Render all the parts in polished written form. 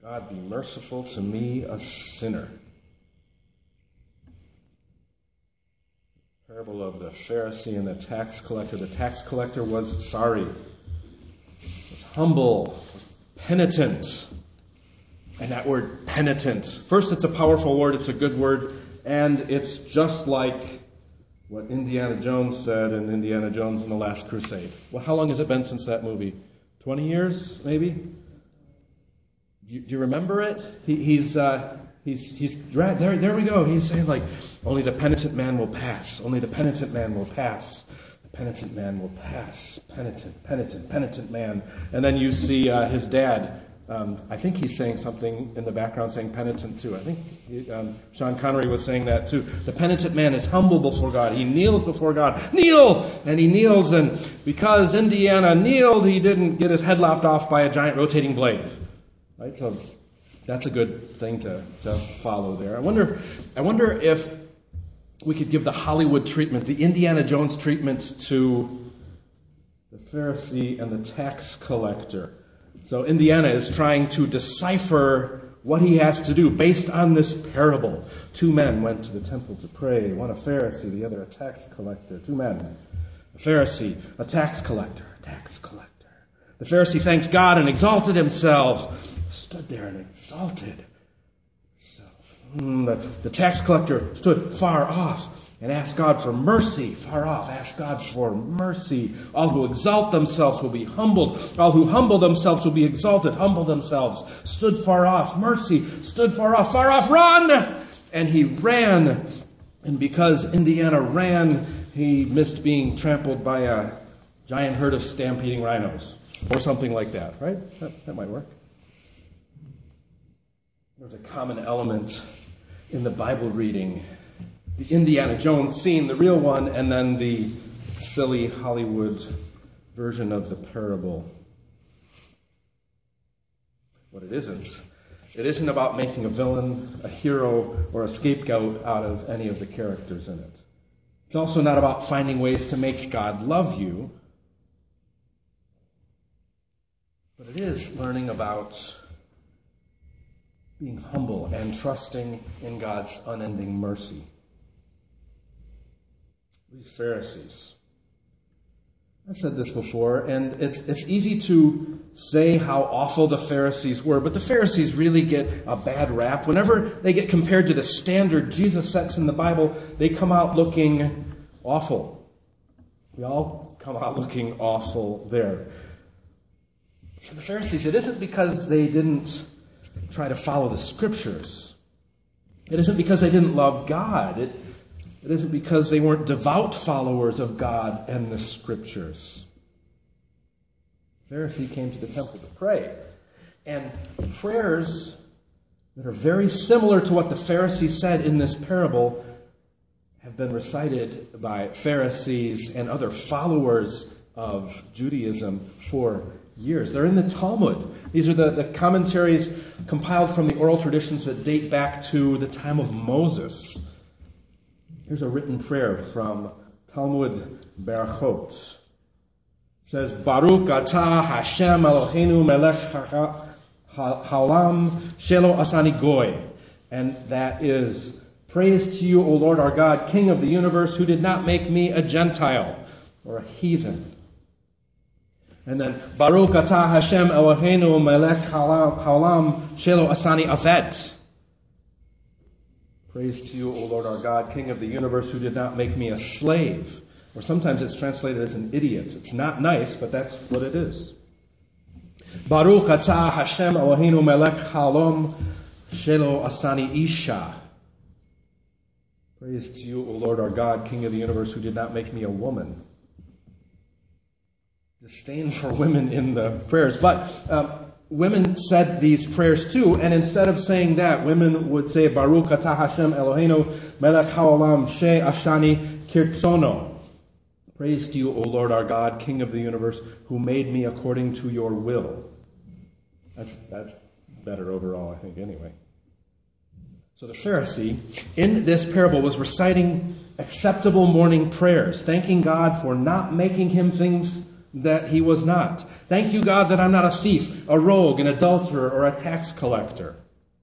God, be merciful to me, a sinner. Parable of the Pharisee and the tax collector. The tax collector was sorry, was humble, was penitent. And that word penitent, first, it's a powerful word, it's a good word, and it's just like what Indiana Jones said in Indiana Jones and the Last Crusade. Well, how long has it been since that movie? 20 years, maybe? Do you remember it? He's there we go. He's saying, like, only the penitent man will pass. Only the penitent man will pass. The penitent man will pass. Penitent man. And then you see his dad. I think he's saying something in the background saying penitent too. I think Sean Connery was saying that too. The penitent man is humble before God. He kneels before God. Kneel! And he kneels, and because Indiana kneeled, he didn't get his head lopped off by a giant rotating blade. Right? So that's a good thing to follow there. I wonder if we could give the Hollywood treatment, the Indiana Jones treatment to the Pharisee and the tax collector. So Indiana is trying to decipher what he has to do based on this parable. 2 men went to the temple to pray, one a Pharisee, the other a tax collector. 2 men, a Pharisee, a tax collector, The Pharisee thanked God and exalted himself, stood there and exalted himself. The tax collector stood far off and asked God for mercy. Far off, asked God for mercy. All who exalt themselves will be humbled. All who humble themselves will be exalted. Humble themselves. Stood far off, mercy. Stood far off, run! And he ran. And because Indiana ran, he missed being trampled by a giant herd of stampeding rhinos. Or something like that, right? That might work. There's a common element in the Bible reading. The Indiana Jones scene, the real one, and then the silly Hollywood version of the parable. What it isn't about making a villain, a hero, or a scapegoat out of any of the characters in it. It's also not about finding ways to make God love you, but it is learning about being humble and trusting in God's unending mercy. These Pharisees. I've said this before, and it's easy to say how awful the Pharisees were, but the Pharisees really get a bad rap. Whenever they get compared to the standard Jesus sets in the Bible, they come out looking awful. We all come out looking awful there. For the Pharisees, it isn't because they didn't try to follow the Scriptures. It isn't because they didn't love God. It isn't because they weren't devout followers of God and the Scriptures. The Pharisee came to the temple to pray. And prayers that are very similar to what the Pharisee said in this parable have been recited by Pharisees and other followers of Judaism for years. They're in the Talmud. These are the commentaries compiled from the oral traditions that date back to the time of Moses. Here's a written prayer from Talmud Berachot. It says, Baruch atah Hashem Eloheinu melech haolam shelo asani goy. And that is, praise to you, O Lord our God, King of the universe, who did not make me a Gentile or a heathen. And then, Baruch atah Hashem Eloheinu melech haolam shelo asani avet. Praise to you, O Lord our God, King of the universe, who did not make me a slave. Or sometimes it's translated as an idiot. It's not nice, but that's what it is. Baruch atah Hashem Eloheinu melech haolam shelo asani isha. Praise to you, O Lord our God, King of the universe, who did not make me a woman. Disdain for women in the prayers. But women said these prayers too, and instead of saying that, women would say, Baruch atah Hashem Eloheinu melech haolam she ashani kirtsono. Praise to you, O Lord our God, King of the universe, who made me according to your will. That's better overall, I think, anyway. So the Pharisee, in this parable, was reciting acceptable morning prayers, thanking God for not making him things that he was not. Thank you, God, that I'm not a thief, a rogue, an adulterer, or a tax collector.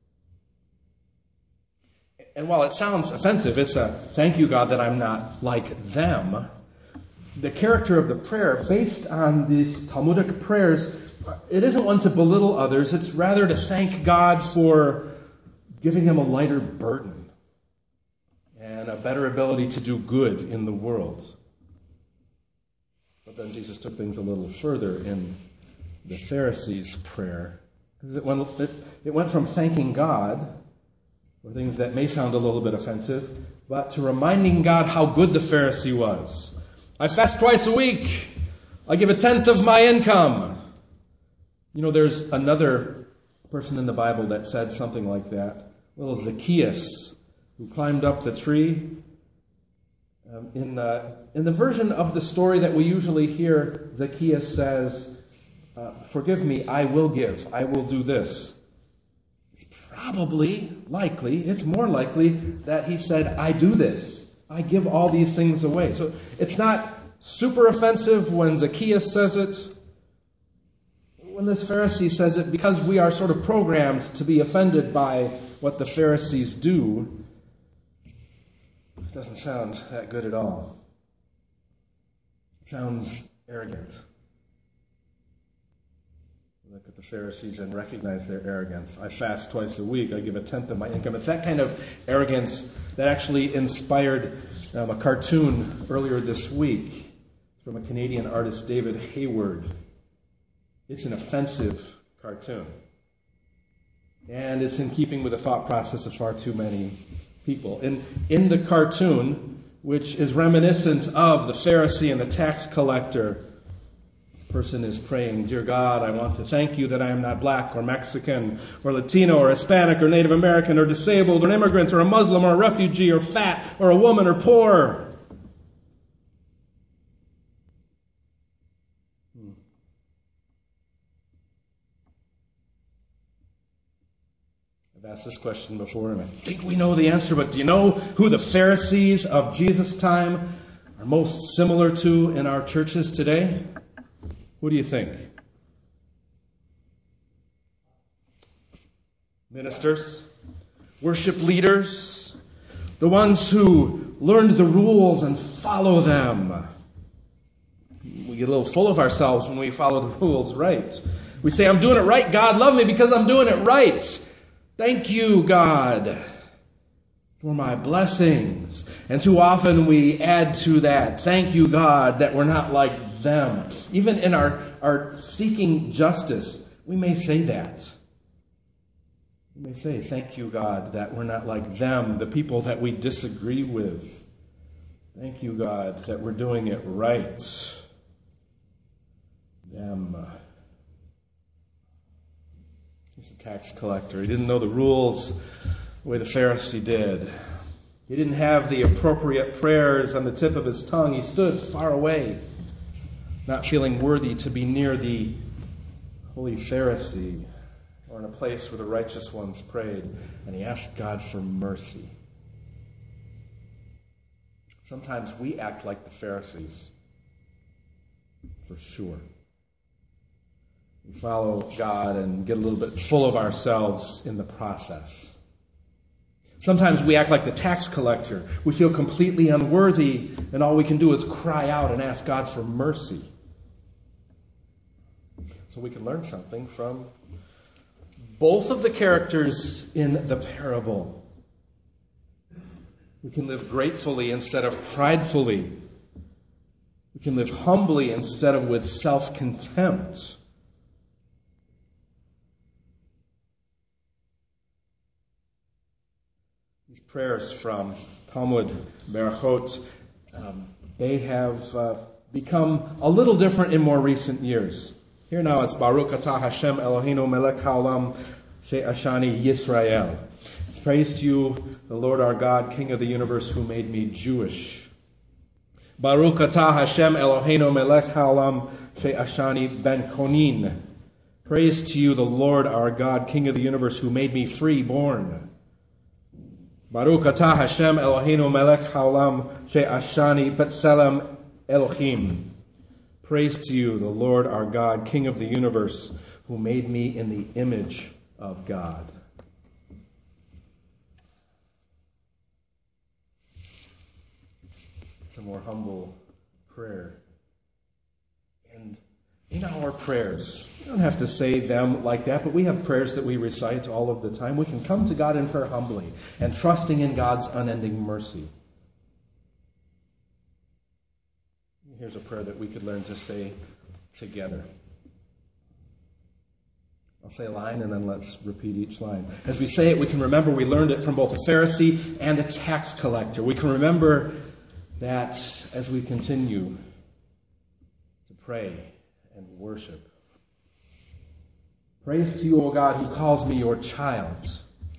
And while it sounds offensive, it's a thank you, God, that I'm not like them. The character of the prayer, based on these Talmudic prayers, it isn't one to belittle others. It's rather to thank God for giving him a lighter burden and a better ability to do good in the world. But then Jesus took things a little further in the Pharisees' prayer. It went from thanking God for things that may sound a little bit offensive, but to reminding God how good the Pharisee was. I fast twice a week. I give a tenth of my income. You know, there's another person in the Bible that said something like that. Little Zacchaeus, who climbed up the tree. In the version of the story that we usually hear, Zacchaeus says, forgive me, I will give, I will do this. It's it's more likely that he said, I do this, I give all these things away. So it's not super offensive when Zacchaeus says it. When this Pharisee says it, because we are sort of programmed to be offended by what the Pharisees do, it doesn't sound that good at all. It sounds arrogant. Look at the Pharisees and recognize their arrogance. I fast twice a week. I give a tenth of my income. It's that kind of arrogance that actually inspired a cartoon earlier this week from a Canadian artist, David Hayward. It's an offensive cartoon. And it's in keeping with the thought process of far too many people. In the cartoon, which is reminiscent of the Pharisee and the tax collector, the person is praying, Dear God, I want to thank you that I am not black or Mexican or Latino or Hispanic or Native American or disabled or an immigrant or a Muslim or a refugee or fat or a woman or poor. I've asked this question before, and I think we know the answer, but do you know who the Pharisees of Jesus' time are most similar to in our churches today? Who do you think? Ministers, worship leaders, the ones who learned the rules and follow them. We get a little full of ourselves when we follow the rules right. We say, I'm doing it right, God, love me because I'm doing it right. Thank you, God, for my blessings. And too often we add to that, thank you, God, that we're not like them. Even in our seeking justice, we may say that. We may say, thank you, God, that we're not like them, the people that we disagree with. Thank you, God, that we're doing it right. Them. He's a tax collector. He didn't know the rules the way the Pharisee did. He didn't have the appropriate prayers on the tip of his tongue. He stood far away, not feeling worthy to be near the holy Pharisee or in a place where the righteous ones prayed. And he asked God for mercy. Sometimes we act like the Pharisees, for sure. We follow God and get a little bit full of ourselves in the process. Sometimes we act like the tax collector. We feel completely unworthy, and all we can do is cry out and ask God for mercy. So we can learn something from both of the characters in the parable. We can live gratefully instead of pridefully. We can live humbly instead of with self-contempt. These prayers from Talmud, Berachot, they have become a little different in more recent years. Here now is Baruch atah Hashem Eloheinu melech haolam she'ashani Yisrael. Praise to you, the Lord our God, King of the universe, who made me Jewish. Baruch atah Hashem Eloheinu melech haolam she'ashani ben konin. Praise to you, the Lord our God, King of the universe, who made me free-born. Baruch atah Hashem Eloheinu melech haolam she'ashani b'tselem Elohim. Praise to you, the Lord our God, King of the universe, who made me in the image of God. It's a more humble prayer. And in our prayers, we don't have to say them like that, but we have prayers that we recite all of the time. We can come to God in prayer humbly and trusting in God's unending mercy. Here's a prayer that we could learn to say together. I'll say a line and then let's repeat each line. As we say it, we can remember we learned it from both a Pharisee and a tax collector. We can remember that as we continue to pray and worship. Praise to you, O God, who calls me your child.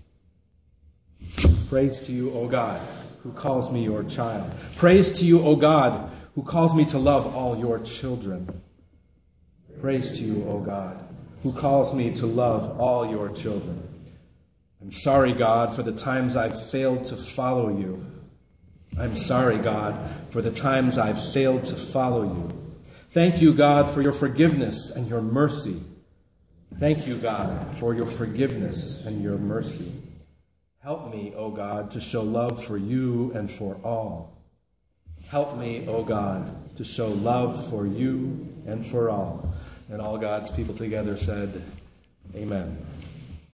Praise to you, O God, who calls me your child. Praise to you, O God, who calls me to love all your children. Praise to you, O God, who calls me to love all your children. I'm sorry, God, for the times I've failed to follow you. I'm sorry, God, for the times I've failed to follow you. Thank you, God, for your forgiveness and your mercy. Thank you, God, for your forgiveness and your mercy. Help me, O God, to show love for you and for all. Help me, O God, to show love for you and for all. And all God's people together said, Amen.